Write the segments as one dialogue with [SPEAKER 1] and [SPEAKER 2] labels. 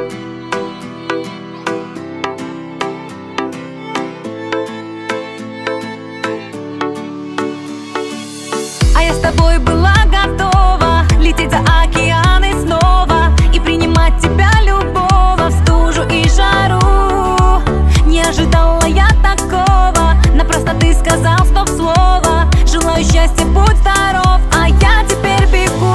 [SPEAKER 1] А я с тобой была готова лететь за океаны снова и принимать тебя, любого, в стужу и жару. Не ожидала я такого, напрасно ты сказал стоп-слово. Желаю счастья, будь здоров, а я теперь бегу.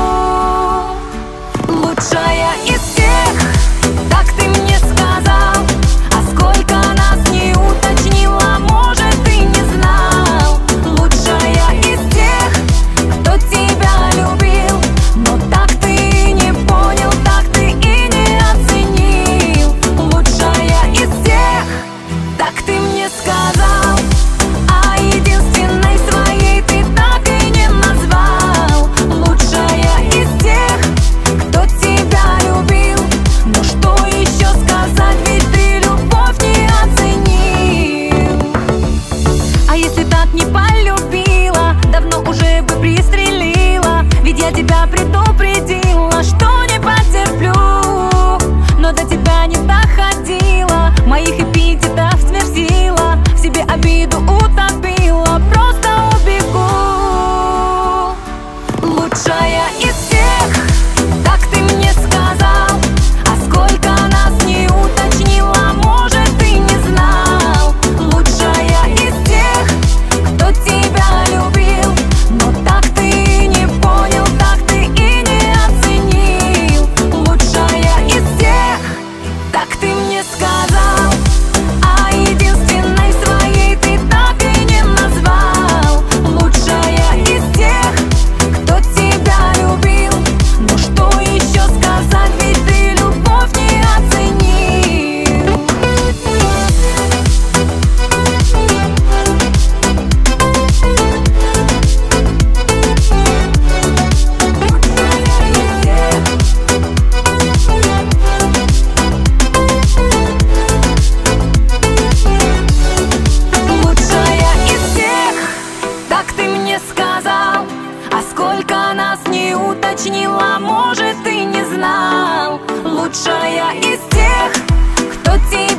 [SPEAKER 1] Лучшая из всех, так ты мне сказал. А сколько нас не уточнила, может, ты не знал. Лучшая из тех, кто тебя любил, но так ты и не понял, так ты и не оценил. Лучшая из всех, так ты мне сказал. А единственной своей ты так и не назвал. Лучшая из тех, кто тебя любил, но что еще сказать, ведь ты любовь не оценил. А если так не полюбила, давно уже бы пристрелила. Ведь я тебя предупредила, что не потерплю, но до тебя не доходила. Моих эпитетов сверзила, в себе обиду утопила, просто убегу. Лучшая из всех, так ты мне сказал. А сколько нас не уточнила, может, ты не знал. Лучшая из тех, кто тебя любил, но так ты и не понял, так ты и не оценил. Лучшая из всех, так ты мне сказал. А единственной своей ты так и не назвал. Лучшая из тех, кто тебя любил, но что еще сказать, ведь ты любовь не оценил. Лучшая из всех, так ты мне сказал. А сколько нас не уточнила, может, ты не знал. Лучшая из тех, кто тебя